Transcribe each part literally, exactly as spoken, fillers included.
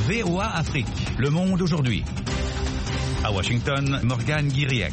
V O A Afrique, Le Monde aujourd'hui. À Washington, Morgane Guiriec.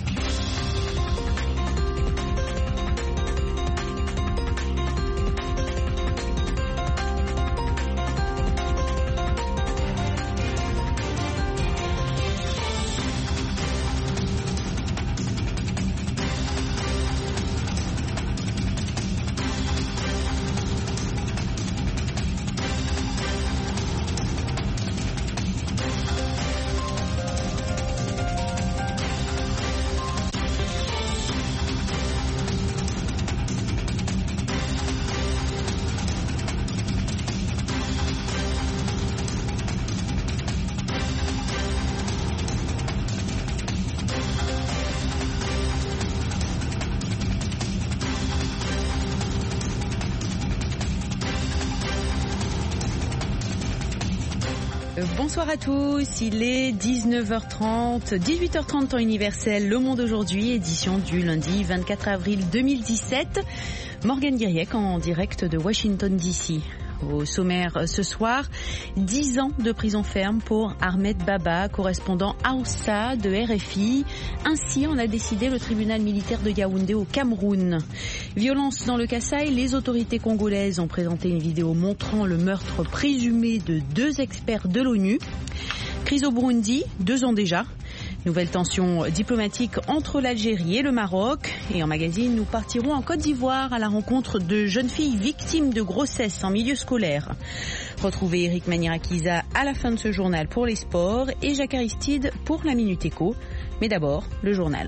Bonsoir à tous, il est dix-neuf heures trente, dix-huit heures trente temps universel, Le Monde aujourd'hui, édition du lundi vingt-quatre avril deux mille dix-sept. Morgane Guiriec en direct de Washington D C. Au sommaire ce soir, dix ans de prison ferme pour Ahmed Baba, correspondant Hausa de R F I. Ainsi en a décidé le tribunal militaire de Yaoundé au Cameroun. Violence dans le Kasaï, les autorités congolaises ont présenté une vidéo montrant le meurtre présumé de deux experts de l'ONU. Crise au Burundi, deux ans déjà. Nouvelle tension diplomatique entre l'Algérie et le Maroc. Et en magazine, nous partirons en Côte d'Ivoire à la rencontre de jeunes filles victimes de grossesse en milieu scolaire. Retrouvez Eric Manirakiza à la fin de ce journal pour les sports et Jacques Aristide pour la Minute Éco. Mais d'abord, le journal.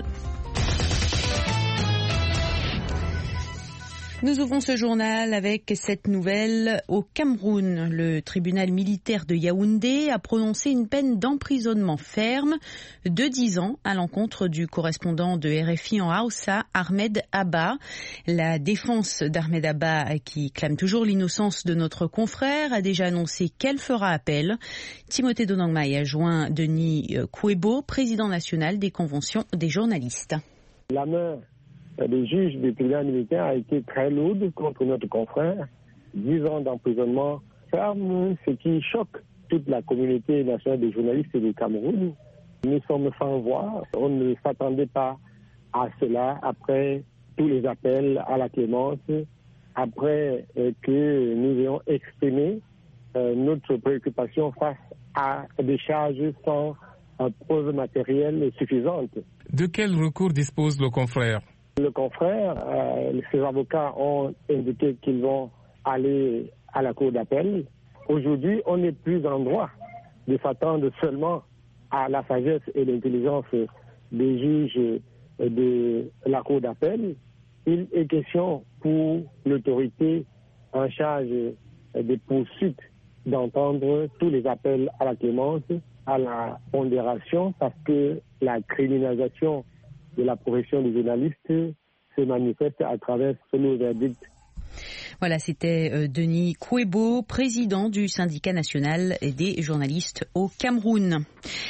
Nous ouvrons ce journal avec cette nouvelle. Au Cameroun, le tribunal militaire de Yaoundé a prononcé une peine d'emprisonnement ferme de dix ans à l'encontre du correspondant de R F I en Hausa, Ahmed Abba. La défense d'Ahmed Abba, qui clame toujours l'innocence de notre confrère, a déjà annoncé qu'elle fera appel. Timothée Donangmaï a joint Denis Kouebo, président national des conventions des journalistes. La main des juges du tribunal militaire a été très lourde contre notre confrère. Dix ans d'emprisonnement ferme, ce qui choque toute la communauté nationale des journalistes du Cameroun. Nous sommes sans voix. On ne s'attendait pas à cela après tous les appels à la clémence, après que nous ayons exprimé notre préoccupation face à des charges sans preuve matérielle suffisante. De quel recours dispose le confrère ? Le confrère, euh, ses avocats ont indiqué qu'ils vont aller à la cour d'appel. Aujourd'hui, on n'est plus en droit de s'attendre seulement à la sagesse et l'intelligence des juges de la cour d'appel. Il est question pour l'autorité en charge des poursuites d'entendre tous les appels à la clémence, à la pondération, parce que la criminalisation de la profession des journalistes se manifeste à travers le verdict. Voilà, c'était Denis Kouebo, président du syndicat national des journalistes au Cameroun.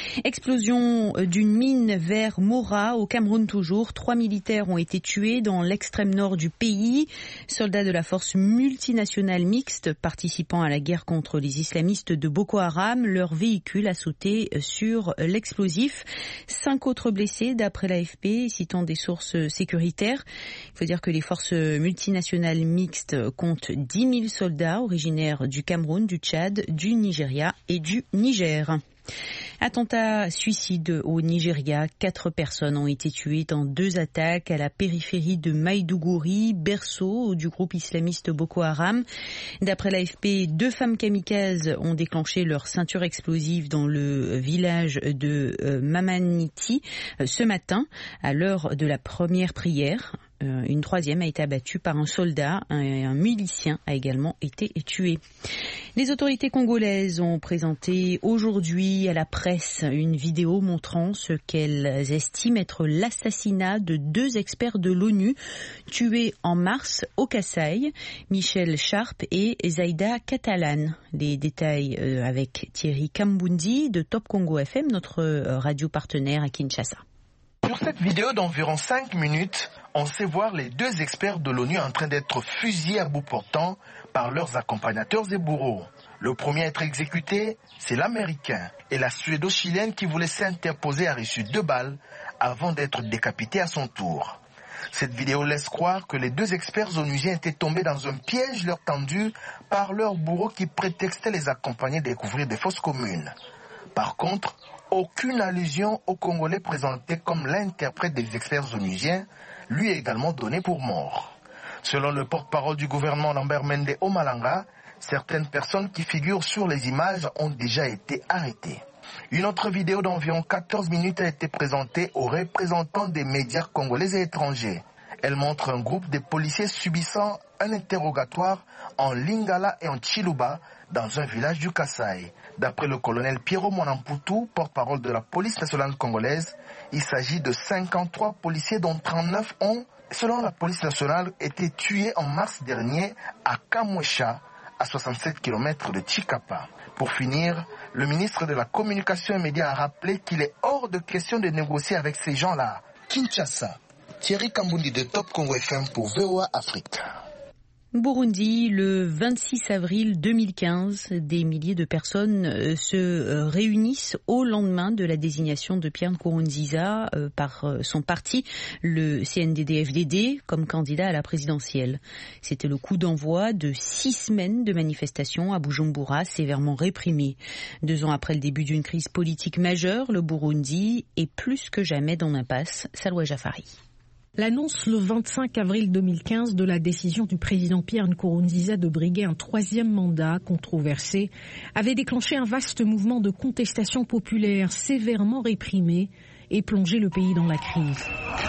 Explosion d'une mine vers Mora, au Cameroun toujours. Trois militaires ont été tués dans l'extrême nord du pays. Soldats de la force multinationale mixte participant à la guerre contre les islamistes de Boko Haram. Leur véhicule a sauté sur l'explosif. Cinq autres blessés d'après l'A F P, citant des sources sécuritaires. Il faut dire que les forces multinationales mixtes comptent dix mille soldats originaires du Cameroun, du Tchad, du Nigeria et du Niger. Attentat suicide au Nigeria. Quatre personnes ont été tuées dans deux attaques à la périphérie de Maïdougouri, berceau du groupe islamiste Boko Haram. D'après l'A F P, deux femmes kamikazes ont déclenché leur ceinture explosive dans le village de Mamaniti ce matin, à l'heure de la première prière. Une troisième a été abattue par un soldat. Un, un milicien a également été tué. Les autorités congolaises ont présenté aujourd'hui à la presse une vidéo montrant ce qu'elles estiment être l'assassinat de deux experts de l'ONU tués en mars au Kasaï, Michel Sharp et Zaïda Catalan. Les détails avec Thierry Kambundi de Top Congo F M, notre radio partenaire à Kinshasa. Sur cette vidéo d'environ cinq minutes, on sait voir les deux experts de l'ONU en train d'être fusillés à bout portant par leurs accompagnateurs et bourreaux. Le premier à être exécuté, c'est l'Américain. Et la Suédo-Chilienne qui voulait s'interposer a reçu deux balles avant d'être décapitée à son tour. Cette vidéo laisse croire que les deux experts onusiens étaient tombés dans un piège leur tendu par leur bourreau qui prétextait les accompagner découvrir des fosses communes. Par contre, aucune allusion au Congolais présenté comme l'interprète des experts onusiens lui est également donné pour mort. Selon le porte-parole du gouvernement Lambert Mende Omalanga, certaines personnes qui figurent sur les images ont déjà été arrêtées. Une autre vidéo d'environ quatorze minutes a été présentée aux représentants des médias congolais et étrangers. Elle montre un groupe de policiers subissant un interrogatoire en Lingala et en Chiluba dans un village du Kasaï. D'après le colonel Piero Monamputu, porte-parole de la police nationale congolaise, il s'agit de cinquante-trois policiers dont trente-neuf ont, selon la police nationale, été tués en mars dernier à Kamwesha, à soixante-sept kilomètres de Chikapa. Pour finir, le ministre de la Communication et Médias a rappelé qu'il est hors de question de négocier avec ces gens-là. Kinshasa, Thierry Kambundi de Top Congo F M pour V O A Afrique. Burundi, le vingt-six avril deux mille quinze, des milliers de personnes se réunissent au lendemain de la désignation de Pierre Nkurunziza par son parti, le C N D D F D D, comme candidat à la présidentielle. C'était le coup d'envoi de six semaines de manifestations à Bujumbura, sévèrement réprimées. Deux ans après le début d'une crise politique majeure, le Burundi est plus que jamais dans l'impasse. Salwa Jafari. L'annonce le vingt-cinq avril deux mille quinze de la décision du président Pierre Nkurunziza de briguer un troisième mandat controversé avait déclenché un vaste mouvement de contestation populaire sévèrement réprimé et plongé le pays dans la crise.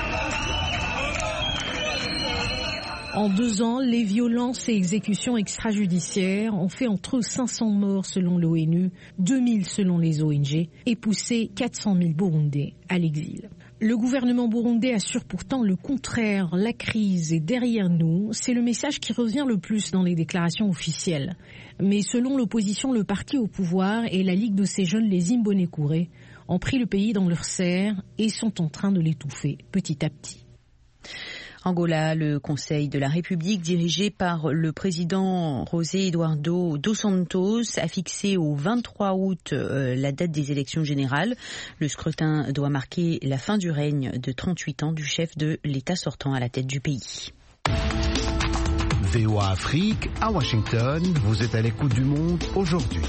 En deux ans, les violences et exécutions extrajudiciaires ont fait entre cinq cents morts selon l'ONU, deux mille selon les O N G et poussé quatre cent mille Burundais à l'exil. Le gouvernement burundais assure pourtant le contraire. La crise est derrière nous. C'est le message qui revient le plus dans les déclarations officielles. Mais selon l'opposition, le parti au pouvoir et la Ligue de ces jeunes, les Imbonerakure, ont pris le pays dans leur serre et sont en train de l'étouffer petit à petit. Angola, le Conseil de la République, dirigé par le président José Eduardo dos Santos, a fixé au vingt-trois août euh, la date des élections générales. Le scrutin doit marquer la fin du règne de trente-huit ans du chef de l'État sortant à la tête du pays. V O A Afrique, à Washington, vous êtes à l'écoute du monde aujourd'hui.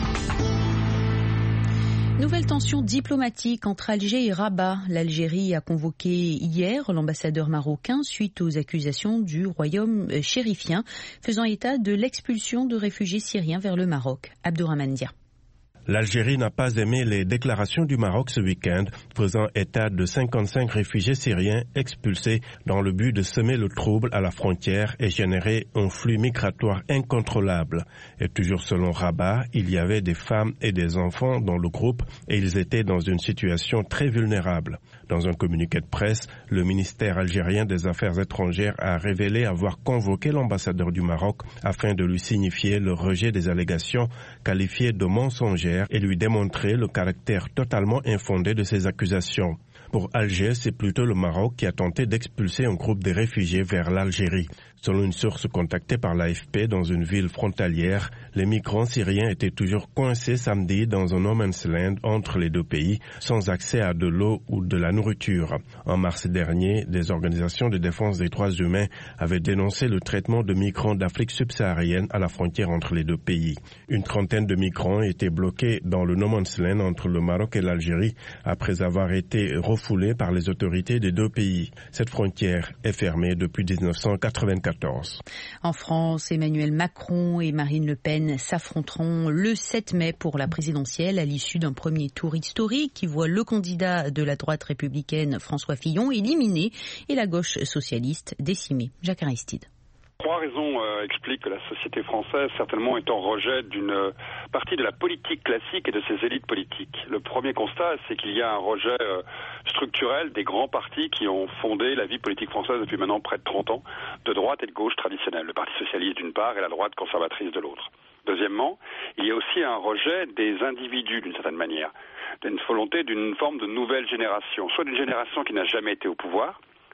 Nouvelle tension diplomatique entre Alger et Rabat. L'Algérie a convoqué hier l'ambassadeur marocain suite aux accusations du royaume chérifien faisant état de l'expulsion de réfugiés syriens vers le Maroc. Abdourahmane Dia. L'Algérie n'a pas aimé les déclarations du Maroc ce week-end, faisant état de cinquante-cinq réfugiés syriens expulsés dans le but de semer le trouble à la frontière et générer un flux migratoire incontrôlable. Et toujours selon Rabat, il y avait des femmes et des enfants dans le groupe et ils étaient dans une situation très vulnérable. Dans un communiqué de presse, le ministère algérien des Affaires étrangères a révélé avoir convoqué l'ambassadeur du Maroc afin de lui signifier le rejet des allégations qualifiées de mensongères et lui démontrer le caractère totalement infondé de ces accusations. Pour Alger, c'est plutôt le Maroc qui a tenté d'expulser un groupe de réfugiés vers l'Algérie. Selon une source contactée par l'A F P dans une ville frontalière, les migrants syriens étaient toujours coincés samedi dans un no man's land entre les deux pays, sans accès à de l'eau ou de la nourriture. En mars dernier, des organisations de défense des droits humains avaient dénoncé le traitement de migrants d'Afrique subsaharienne à la frontière entre les deux pays. Une trentaine de migrants étaient bloqués dans le no man's land entre le Maroc et l'Algérie après avoir été refoulés par les autorités des deux pays. Cette frontière est fermée depuis dix-neuf cent quatre-vingt-quatorze. En France, Emmanuel Macron et Marine Le Pen s'affronteront le sept mai pour la présidentielle à l'issue d'un premier tour historique qui voit le candidat de la droite républicaine François Fillon éliminé et la gauche socialiste décimée. Jacques Aristide. Trois raisons euh, expliquent que la société française certainement est en rejet d'une euh, partie de la politique classique et de ses élites politiques. Le premier constat, c'est qu'il y a un rejet euh, structurel des grands partis qui ont fondé la vie politique française depuis maintenant près de trente ans, de droite et de gauche traditionnelle, le Parti socialiste d'une part et la droite conservatrice de l'autre. Deuxièmement, il y a aussi un rejet des individus d'une certaine manière, d'une volonté d'une forme de nouvelle génération, soit d'une génération qui n'a jamais été au pouvoir,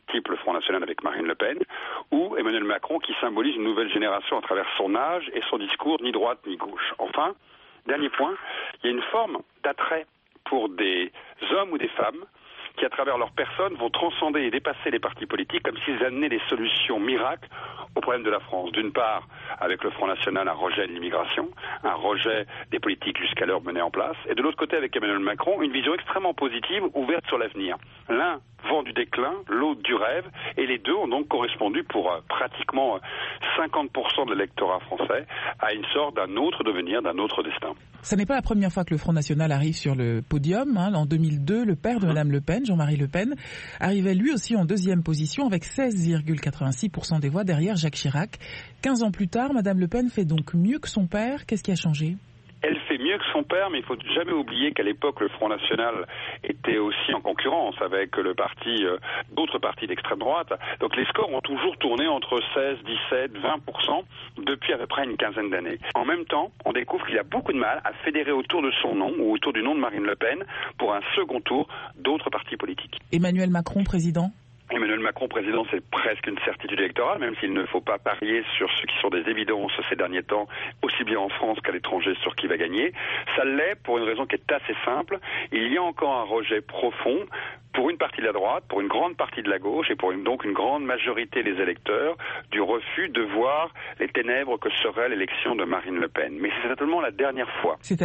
type le Front National avec Marine Le Pen, ou Emmanuel Macron qui symbolise une nouvelle génération à travers son âge et son discours ni droite ni gauche. Enfin, dernier point, il y a une forme d'attrait pour des hommes ou des femmes qui, à travers leur personne, vont transcender et dépasser les partis politiques comme s'ils amenaient des solutions miracles aux problèmes de la France. D'une part, avec le Front National, un rejet de l'immigration, un rejet des politiques jusqu'alors menées en place, et de l'autre côté, avec Emmanuel Macron, une vision extrêmement positive, ouverte sur l'avenir. L'un vent du déclin, l'autre du rêve, et les deux ont donc correspondu pour euh, pratiquement cinquante pour cent de l'électorat français à une sorte d'un autre devenir, d'un autre destin. Ce n'est pas la première fois que le Front National arrive sur le podium. Hein. En deux mille deux, le père de Madame Le Pen, Jean-Marie Le Pen, arrivait lui aussi en deuxième position avec seize virgule quatre-vingt-six pour cent des voix derrière Jacques Chirac. quinze ans plus tard, Madame Le Pen fait donc mieux que son père. Qu'est-ce qui a changé ? Elle fait mieux que son père, mais il ne faut jamais oublier qu'à l'époque, le Front National était aussi en concurrence avec le parti, euh, d'autres partis d'extrême droite. Donc les scores ont toujours tourné entre seize, dix-sept, vingt pour cent depuis à peu près une quinzaine d'années. En même temps, on découvre qu'il a beaucoup de mal à fédérer autour de son nom ou autour du nom de Marine Le Pen pour un second tour d'autres partis politiques. Emmanuel Macron, président ? Emmanuel Macron, président, c'est presque une certitude électorale, même s'il ne faut pas parier sur ce qui sont des évidences ces derniers temps, aussi bien en France qu'à l'étranger, sur qui va gagner. Ça l'est pour une raison qui est assez simple. Il y a encore un rejet profond pour une partie de la droite, pour une grande partie de la gauche et pour une, donc une grande majorité des électeurs du refus de voir les ténèbres que serait l'élection de Marine Le Pen. Mais c'est certainement la dernière fois. C'est-à-dire ?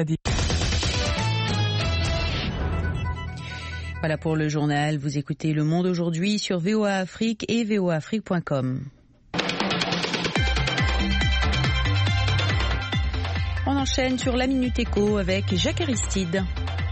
Voilà pour le journal. Vous écoutez Le Monde aujourd'hui sur V O A Afrique et V O A Afrique point com. On enchaîne sur la Minute Éco avec Jacques Aristide.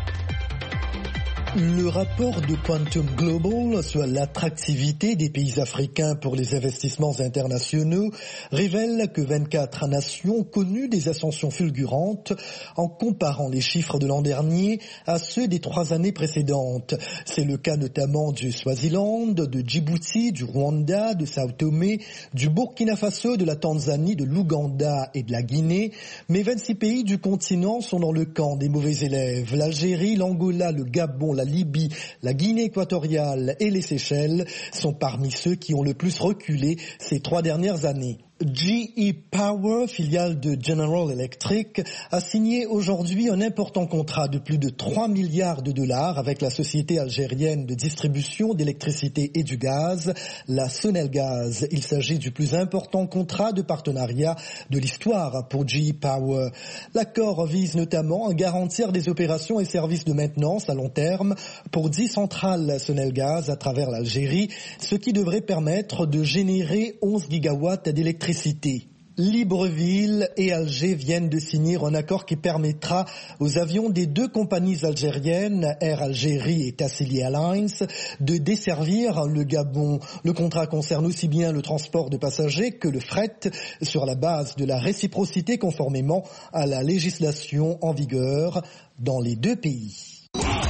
Le rapport de Quantum Global sur l'attractivité des pays africains pour les investissements internationaux révèle que vingt-quatre nations ont connu des ascensions fulgurantes en comparant les chiffres de l'an dernier à ceux des trois années précédentes. C'est le cas notamment du Swaziland, de Djibouti, du Rwanda, de Sao Tomé, du Burkina Faso, de la Tanzanie, de l'Ouganda et de la Guinée. Mais vingt-six pays du continent sont dans le camp des mauvais élèves. L'Algérie, l'Angola, le Gabon, la Libye, la Guinée équatoriale et les Seychelles sont parmi ceux qui ont le plus reculé ces trois dernières années. G E Power, filiale de General Electric, a signé aujourd'hui un important contrat de plus de trois milliards de dollars avec la société algérienne de distribution d'électricité et du gaz, la Sonelgaz. Il s'agit du plus important contrat de partenariat de l'histoire pour G E Power. L'accord vise notamment à garantir des opérations et services de maintenance à long terme pour dix centrales Sonelgaz à travers l'Algérie, ce qui devrait permettre de générer onze gigawatts d'électricité. Libreville et Alger viennent de signer un accord qui permettra aux avions des deux compagnies algériennes, Air Algérie et Tassili Airlines, de desservir le Gabon. Le contrat concerne aussi bien le transport de passagers que le fret sur la base de la réciprocité conformément à la législation en vigueur dans les deux pays.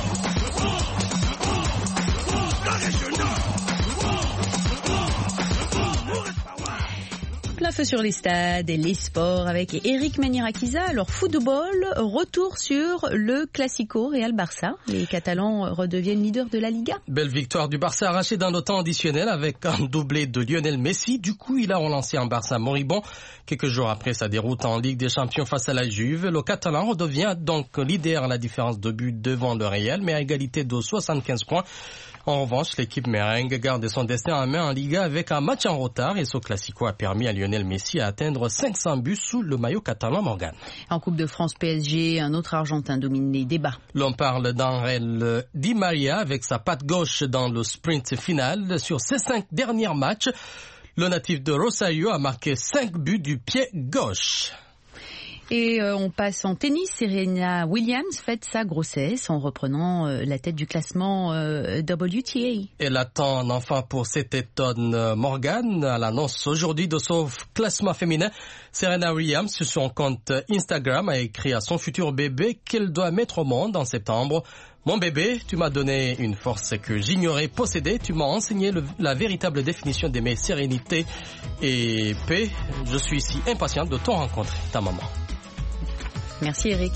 Plein feu sur les stades et les sports avec Eric Manirakiza. Alors football, retour sur le Classico Real Barça. Les Catalans redeviennent leaders de la Liga. Belle victoire du Barça arrachée dans le temps additionnel avec un doublé de Lionel Messi. Du coup, il a relancé un Barça moribond. Quelques jours après sa déroute en Ligue des Champions face à la Juve, le Catalan redevient donc leader à la différence de but devant le Real, mais à égalité de soixante-quinze points. En revanche, l'équipe merengue garde son destin en main en Liga avec un match en retard et ce Classico a permis à Lionel Messi à atteindre cinq cents buts sous le maillot catalan Morgan. En Coupe de France P S G, un autre Argentin domine les débats. L'on parle d'Angel Di Maria avec sa patte gauche dans le sprint final. Sur ses cinq derniers matchs, le natif de Rosario a marqué cinq buts du pied gauche. Et euh, on passe en tennis. Serena Williams fête sa grossesse en reprenant euh, la tête du classement euh, W T A. Elle attend un enfant pour cet automne. Morgan, à l'annonce aujourd'hui de son classement féminin, Serena Williams sur son compte Instagram a écrit à son futur bébé qu'elle doit mettre au monde en septembre. Mon bébé, tu m'as donné une force que j'ignorais posséder. Tu m'as enseigné le, la véritable définition de mes sérénité et paix. Je suis si impatiente de te rencontrer, ta maman. Merci Eric.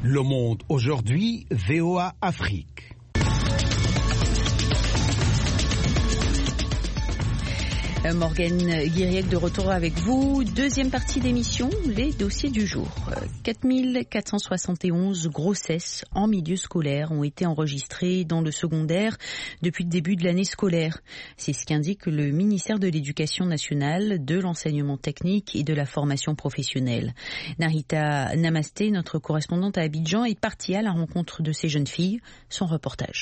Le Monde aujourd'hui, V O A Afrique. Morgane Guiriec de retour avec vous. Deuxième partie d'émission, les dossiers du jour. quatre mille quatre cent soixante et onze grossesses en milieu scolaire ont été enregistrées dans le secondaire depuis le début de l'année scolaire. C'est ce qu'indique le ministère de l'Éducation nationale, de l'enseignement technique et de la formation professionnelle. Narita Namasté, notre correspondante à Abidjan, est partie à la rencontre de ces jeunes filles. Son reportage.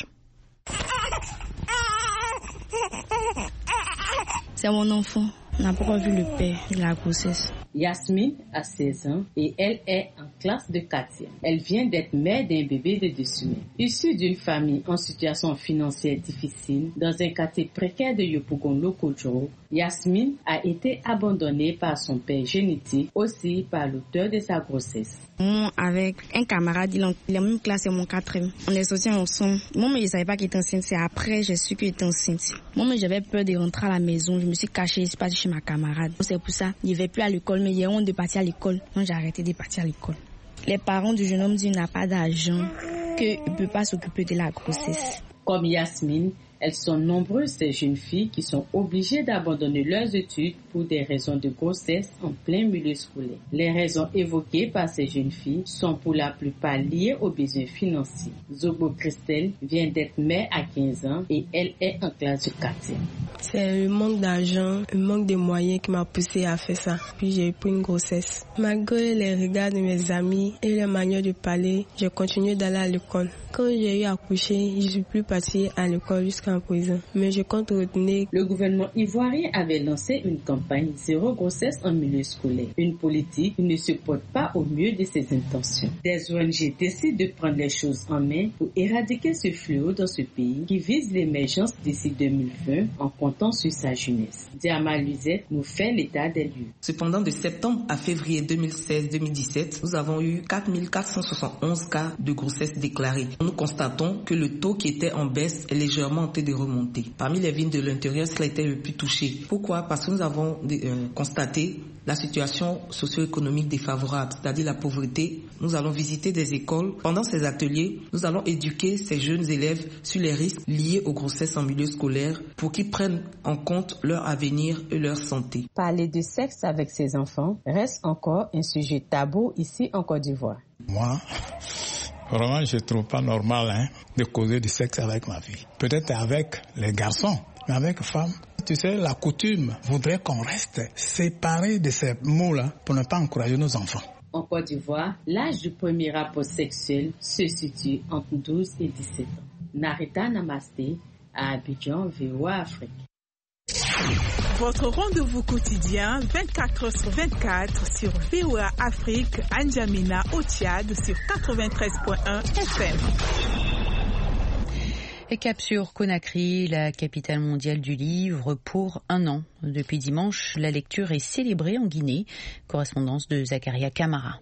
C'est mon enfant. On n'a pas vu le père de la grossesse. Yasmine a seize ans et elle est en classe de quatrième. Elle vient d'être mère d'un bébé de deux semaines. Issue d'une famille en situation financière difficile, dans un quartier précaire de Yopougon Lokojo, Yasmine a été abandonnée par son père génétique, aussi par l'auteur de sa grossesse. Moi, avec un camarade, il est la même classe et mon quatrième. On est sortis ensemble. Moi, mais je ne savais pas qu'il était enceinte. C'est après, j'ai su qu'il était enceinte. Moi, mais j'avais peur de rentrer à la maison. Je me suis cachée, je suis partie chez ma camarade. C'est pour ça, il ne va plus à l'école, mais il y a honte de partir à l'école. Donc, j'ai arrêté de partir à l'école. Les parents du jeune homme disent qu'il n'a pas d'argent, qu'il ne peut pas s'occuper de la grossesse. Comme Yasmine, elles sont nombreuses ces jeunes filles qui sont obligées d'abandonner leurs études pour des raisons de grossesse en plein milieu scolaire. Les raisons évoquées par ces jeunes filles sont pour la plupart liées aux besoins financiers. Zobo Christelle vient d'être mère à quinze ans et elle est en classe de quatrième. C'est le manque d'argent, le manque de moyens qui m'a poussée à faire ça. Puis j'ai pris une grossesse. Malgré les regards de mes amis et les manières de parler, j'ai continué d'aller à l'école. Quand j'ai eu accouché, je ne suis plus partie à l'école jusqu'à présent. Mais je compte retenir. Le gouvernement ivoirien avait lancé une campagne zéro grossesse en milieu scolaire. Une politique qui ne se porte pas au mieux de ses intentions. Des O N G décident de prendre les choses en main pour éradiquer ce fléau dans ce pays qui vise l'émergence d'ici deux mille vingt en comptant sur sa jeunesse. Diama Luizette nous fait l'état des lieux. Cependant, de septembre à février deux mille seize deux mille dix-sept, nous avons eu quatre mille quatre cent soixante et onze cas de grossesse déclarés. Nous constatons que le taux qui était en baisse est légèrement en train de remonter. Parmi les villes de l'intérieur, cela a été le plus touché. Pourquoi? Parce que nous avons euh, constaté la situation socio-économique défavorable, c'est-à-dire la pauvreté. Nous allons visiter des écoles. Pendant ces ateliers, nous allons éduquer ces jeunes élèves sur les risques liés aux grossesses en milieu scolaire pour qu'ils prennent en compte leur avenir et leur santé. Parler de sexe avec ses enfants reste encore un sujet tabou ici en Côte d'Ivoire. Moi, vraiment, je ne trouve pas normal hein, de causer du sexe avec ma fille. Peut-être avec les garçons, mais avec les femmes. Tu sais, la coutume voudrait qu'on reste séparés de ces mots-là pour ne pas encourager nos enfants. En Côte d'Ivoire, l'âge du premier rapport sexuel se situe entre douze et dix-sept ans. Narita Namasté, à Abidjan, V O A Afrique. Votre rendez-vous quotidien vingt-quatre heures sur vingt-quatre sur V O A Afrique, N'Djamena au Tchad sur quatre-vingt-treize point un F M. Et cap sur Conakry, la capitale mondiale du livre, pour un an. Depuis dimanche, la lecture est célébrée en Guinée. Correspondance de Zakaria Camara.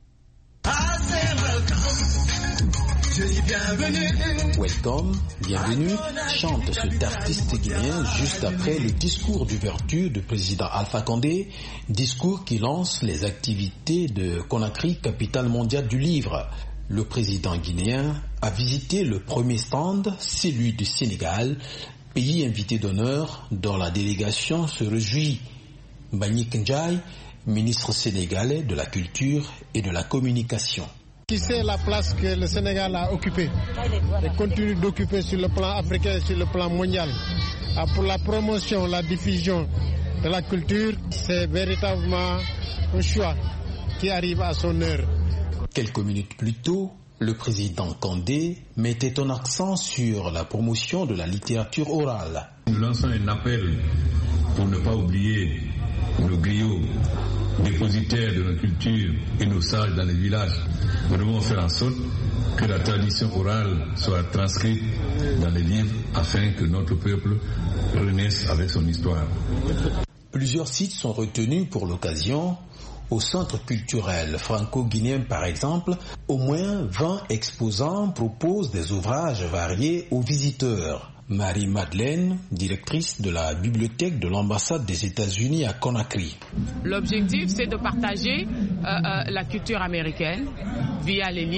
Welcome, bienvenue, chante cet artiste guinéen juste après le discours d'ouverture du président Alpha Condé, discours qui lance les activités de Conakry, capitale mondiale du livre. Le président guinéen a visité le premier stand, celui du Sénégal, pays invité d'honneur dont la délégation se réjouit. Mbagnick Ndiaye, ministre sénégalais de la Culture et de la Communication. Qui sait la place que le Sénégal a occupée et continue d'occuper sur le plan africain et sur le plan mondial. Ah, pour la promotion, la diffusion de la culture, c'est véritablement un choix qui arrive à son heure. Quelques minutes plus tôt, le président Condé mettait un accent sur la promotion de la littérature orale. Nous lançons un appel pour ne pas oublier nos griots, dépositaires de notre culture et nos sages dans les villages. Nous devons faire en sorte que la tradition orale soit transcrite dans les livres afin que notre peuple renaisse avec son histoire. Plusieurs sites sont retenus pour l'occasion. Au centre culturel franco-guinéen par exemple, au moins vingt exposants proposent des ouvrages variés aux visiteurs. Marie-Madeleine, directrice de la bibliothèque de l'ambassade des États-Unis à Conakry. L'objectif, c'est de partager euh, euh, la culture américaine via les livres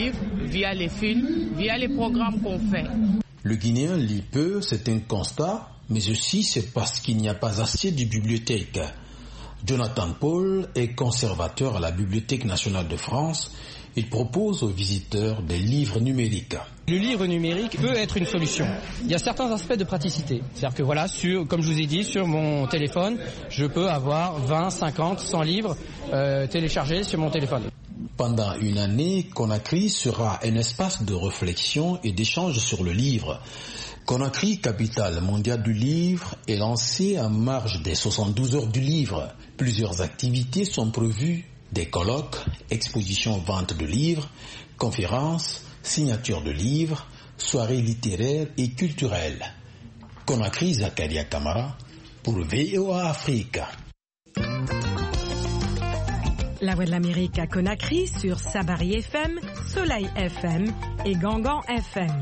via les films, via les programmes qu'on fait. Le Guinéen lit peu, c'est un constat, mais aussi c'est parce qu'il n'y a pas assez de bibliothèques. Jonathan Paul est conservateur à la Bibliothèque nationale de France. Il propose aux visiteurs des livres numériques. Le livre numérique peut être une solution. Il y a certains aspects de praticité. C'est-à-dire que voilà, sur, comme je vous ai dit, sur mon téléphone, je peux avoir vingt, cinquante, cent livres euh, téléchargés sur mon téléphone. Pendant une année, Conakry sera un espace de réflexion et d'échange sur le livre. Conakry, capitale mondiale du livre, est lancée en marge des soixante-douze heures du livre. Plusieurs activités sont prévues. Des colloques, expositions vente de livres, conférences, signatures de livres, soirées littéraires et culturelles. Conakry, Zakaria Kamara, pour V O A Afrique. La Voix de l'Amérique à Conakry sur Sabari F M, Soleil F M et Gangan F M.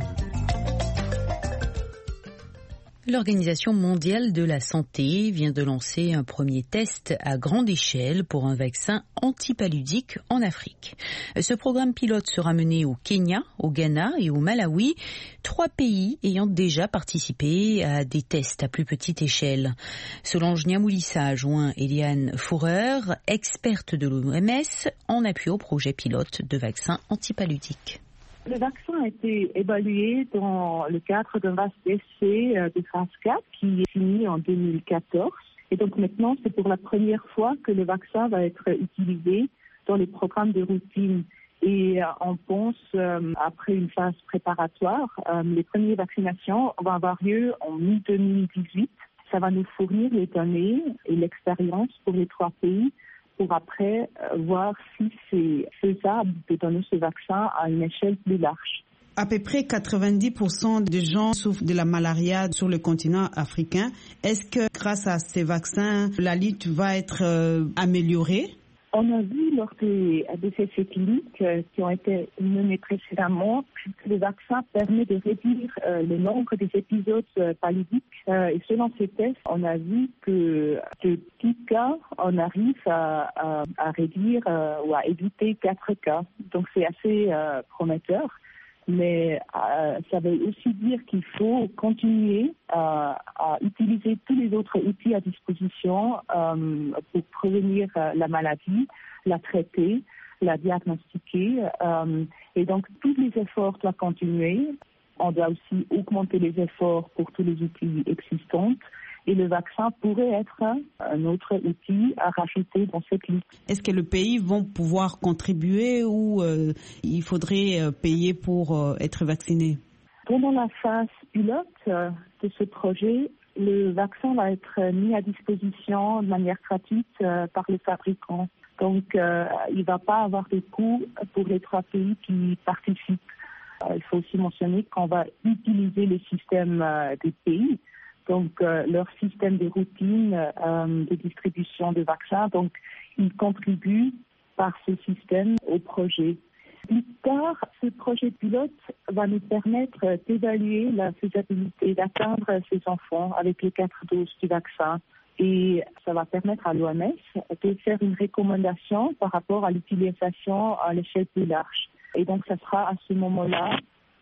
L'Organisation mondiale de la santé vient de lancer un premier test à grande échelle pour un vaccin antipaludique en Afrique. Ce programme pilote sera mené au Kenya, au Ghana et au Malawi, trois pays ayant déjà participé à des tests à plus petite échelle. Solange Niamoulissa joint Eliane Fourer, experte de l'O M S, en appui au projet pilote de vaccin antipaludique. Le vaccin a été évalué dans le cadre d'un vaste essai de phase quatre qui est fini en deux mille quatorze. Et donc maintenant, c'est pour la première fois que le vaccin va être utilisé dans les programmes de routine. Et on pense, euh, après une phase préparatoire, euh, les premières vaccinations vont avoir lieu en mi deux mille dix-huit. Ça va nous fournir les données et l'expérience pour les trois pays pour après euh, voir si c'est faisable de donner ce vaccin à une échelle plus large. À peu près quatre-vingt-dix pour cent des gens souffrent de la malaria sur le continent africain. Est-ce que grâce à ces vaccins, la lutte va être euh, améliorée? On a vu lors des, des essais cliniques euh, qui ont été menés précédemment que le vaccin permet de réduire euh, le nombre des épisodes euh, paludiques. Euh, et selon ces tests, on a vu que de dix cas, on arrive à, à, à réduire euh, ou à éviter quatre cas. Donc c'est assez euh, prometteur. Mais euh, ça veut aussi dire qu'il faut continuer à, à utiliser tous les autres outils à disposition euh, pour prévenir euh, la maladie, la traiter, la diagnostiquer. Euh, et donc, tous les efforts doivent continuer. On doit aussi augmenter les efforts pour tous les outils existants. Et le vaccin pourrait être un autre outil à rajouter dans cette liste. Est-ce que les pays vont pouvoir contribuer ou euh, il faudrait euh, payer pour euh, être vacciné? Pendant la phase pilote euh, de ce projet, le vaccin va être mis à disposition de manière gratuite euh, par les fabricants. Donc, euh, il ne va pas avoir de coût pour les trois pays qui participent. Euh, il faut aussi mentionner qu'on va utiliser les systèmes euh, des pays. Donc, euh, leur système de routine euh, de distribution de vaccins. Donc, ils contribuent par ce système au projet. Plus tard, ce projet pilote va nous permettre d'évaluer la faisabilité d'atteindre ces enfants avec les quatre doses du vaccin. Et ça va permettre à l'O M S de faire une recommandation par rapport à l'utilisation à l'échelle plus large. Et donc, ça sera à ce moment-là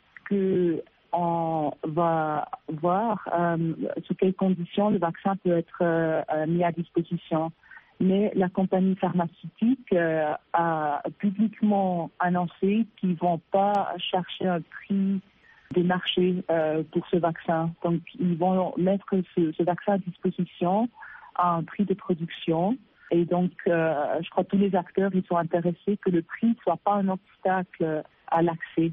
que on va voir euh, sous quelles conditions le vaccin peut être euh, mis à disposition. Mais la compagnie pharmaceutique euh, a publiquement annoncé qu'ils ne vont pas chercher un prix de marché euh, pour ce vaccin. Donc, ils vont mettre ce, ce vaccin à disposition à un prix de production. Et donc, euh, je crois que tous les acteurs ils sont intéressés que le prix ne soit pas un obstacle à l'accès.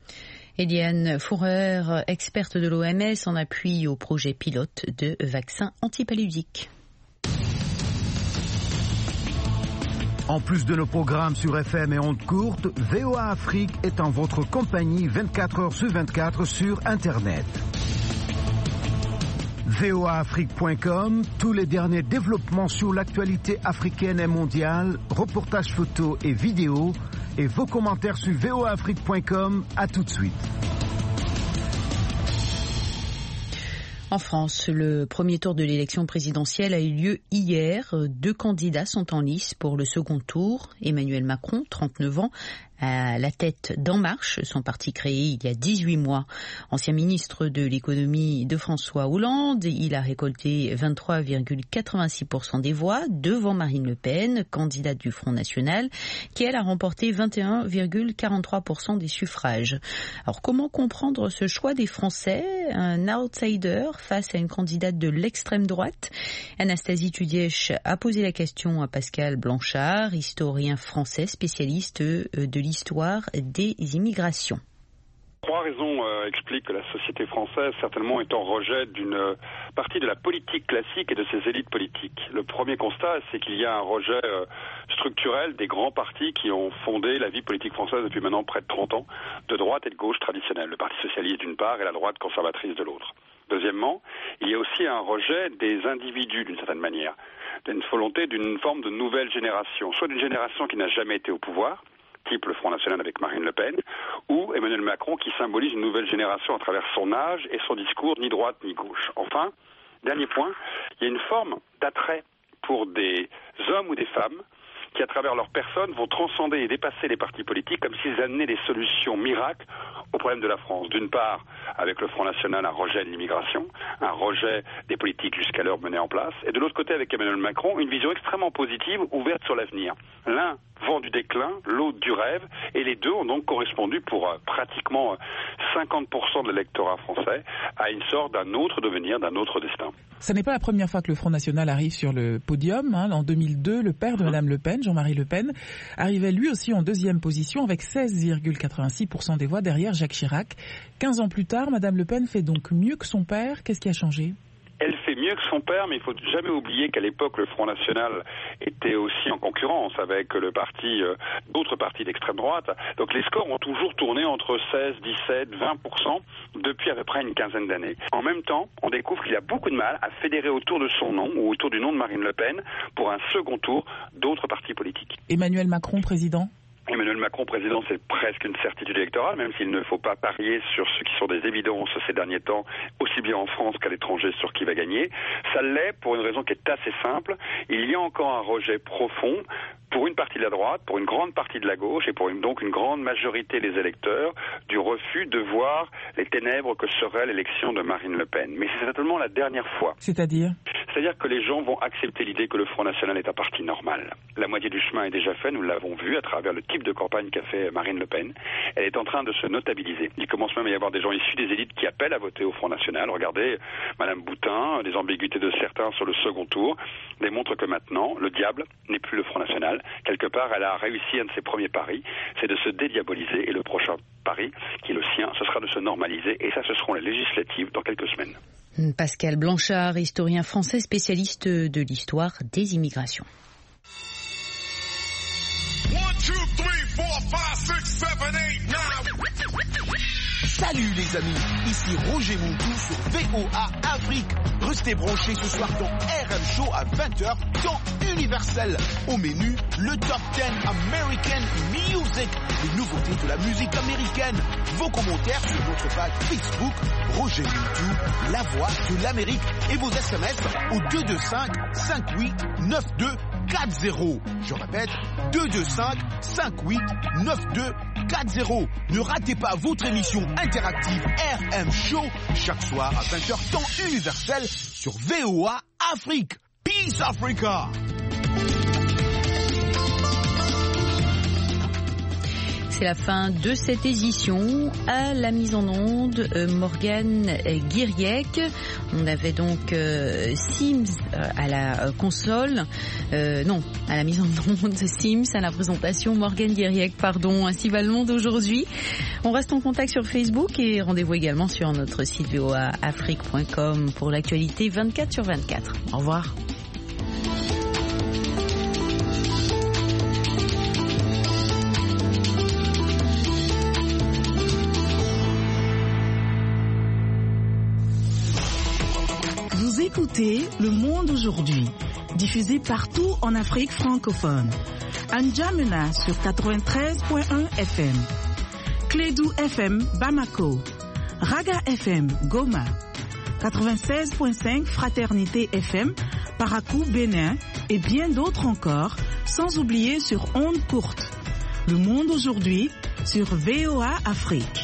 Eliane Fourer, experte de l'O M S en appui au projet pilote de vaccins antipaludiques. En plus de nos programmes sur F M et ondes courtes, V O A Afrique est en votre compagnie vingt-quatre heures sur vingt-quatre sur Internet. V O A Afrique point com, tous les derniers développements sur l'actualité africaine et mondiale, reportages photos et vidéos, et vos commentaires sur V O A Afrique point com. À tout de suite. En France, le premier tour de l'élection présidentielle a eu lieu hier. Deux candidats sont en lice pour le second tour. Emmanuel Macron, trente-neuf ans, à la tête d'En Marche, son parti créé il y a dix-huit mois. Ancien ministre de l'économie de François Hollande, il a récolté vingt-trois virgule quatre-vingt-six pour cent des voix devant Marine Le Pen, candidate du Front National, qui elle a remporté vingt et un virgule quarante-trois pour cent des suffrages. Alors comment comprendre ce choix des Français, un outsider face à une candidate de l'extrême droite? Anastasie Tudièche a posé la question à Pascal Blanchard, historien français spécialiste de l'histoire des immigrations. Trois raisons euh, expliquent que la société française certainement est en rejet d'une euh, partie de la politique classique et de ses élites politiques. Le premier constat, c'est qu'il y a un rejet euh, structurel des grands partis qui ont fondé la vie politique française depuis maintenant près de trente ans, de droite et de gauche traditionnelle, le Parti socialiste d'une part et la droite conservatrice de l'autre. Deuxièmement, il y a aussi un rejet des individus d'une certaine manière, d'une volonté d'une forme de nouvelle génération, soit d'une génération qui n'a jamais été au pouvoir, type le Front National avec Marine Le Pen, ou Emmanuel Macron qui symbolise une nouvelle génération à travers son âge et son discours ni droite ni gauche. Enfin, dernier point, il y a une forme d'attrait pour des hommes ou des femmes qui, à travers leur personne, vont transcender et dépasser les partis politiques comme s'ils amenaient des solutions miracles aux problèmes de la France. D'une part, avec le Front National, un rejet de l'immigration, un rejet des politiques jusqu'alors menées en place, et de l'autre côté, avec Emmanuel Macron, une vision extrêmement positive, ouverte sur l'avenir. L'un vent du déclin, l'autre du rêve, et les deux ont donc correspondu pour euh, pratiquement cinquante pour cent de l'électorat français à une sorte d'un autre devenir, d'un autre destin. Ce n'est pas la première fois que le Front National arrive sur le podium. Hein. En deux mille deux, le père de Madame Le Pen, Jean-Marie Le Pen, arrivait lui aussi en deuxième position avec seize virgule quatre-vingt-six pour cent des voix derrière Jacques Chirac. quinze ans plus tard, Madame Le Pen fait donc mieux que son père. Qu'est-ce qui a changé ? Elle fait mieux que son père, mais il ne faut jamais oublier qu'à l'époque, le Front National était aussi en concurrence avec le parti, euh, d'autres partis d'extrême droite. Donc les scores ont toujours tourné entre seize, dix-sept, vingt pour cent depuis à peu près une quinzaine d'années. En même temps, on découvre qu'il a beaucoup de mal à fédérer autour de son nom ou autour du nom de Marine Le Pen pour un second tour d'autres partis politiques. Emmanuel Macron, président ? Emmanuel Macron, président, c'est presque une certitude électorale, même s'il ne faut pas parier sur ce qui sont des évidences ces derniers temps, aussi bien en France qu'à l'étranger, sur qui va gagner. Ça l'est pour une raison qui est assez simple. Il y a encore un rejet profond pour une partie de la droite, pour une grande partie de la gauche et pour une, donc une grande majorité des électeurs du refus de voir les ténèbres que serait l'élection de Marine Le Pen. Mais c'est certainement la dernière fois. C'est-à-dire ? C'est-à-dire que les gens vont accepter l'idée que le Front National est un parti normal. La moitié du chemin est déjà fait, nous l'avons vu à travers le type de campagne qu'a fait Marine Le Pen. Elle est en train de se notabiliser. Il commence même à y avoir des gens issus des élites qui appellent à voter au Front National. Regardez, Madame Boutin, les ambiguïtés de certains sur le second tour démontrent que maintenant, le diable n'est plus le Front National. Quelque part, elle a réussi un de ses premiers paris, c'est de se dédiaboliser. Et le prochain pari, qui est le sien, ce sera de se normaliser. Et ça, ce seront les législatives dans quelques semaines. Pascal Blanchard, historien français spécialiste de l'histoire des immigrations. one, two, three, four, five, six, seven, eight, nine. Salut les amis, ici Roger Montou sur V O A Afrique. Restez branchés ce soir dans R M Show à vingt heures, temps universel. Au menu, le Top dix American Music, les nouveautés de la musique américaine. Vos commentaires sur notre page Facebook, Roger Montou, la voix de l'Amérique. Et vos S M S au deux deux cinq, cinq huit, neuf deux quatre zéro. Je répète, deux deux cinq, cinq huit, neuf deux quatre zéro. Ne ratez pas votre émission interactive R M Show chaque soir à vingt heures temps universel sur V O A Afrique. Peace Africa. C'est la fin de cette édition. À la mise en onde, euh, Morgane Guiriec. On avait donc euh, Sims euh, à la euh, console. Euh, non, à la mise en onde, Sims à la présentation. Morgane Guiriec, pardon. Ainsi va le monde aujourd'hui. On reste en contact sur Facebook et rendez-vous également sur notre site v o a afrique point com pour l'actualité vingt-quatre sur vingt-quatre. Au revoir. Vous écoutez Le Monde aujourd'hui, diffusé partout en Afrique francophone. N'Djamena sur quatre-vingt-treize point un F M, Clédou F M Bamako, Raga F M Goma, quatre-vingt-seize point cinq Fraternité F M Parakou Bénin et bien d'autres encore, sans oublier sur ondes courtes. Le monde aujourd'hui sur V O A Afrique.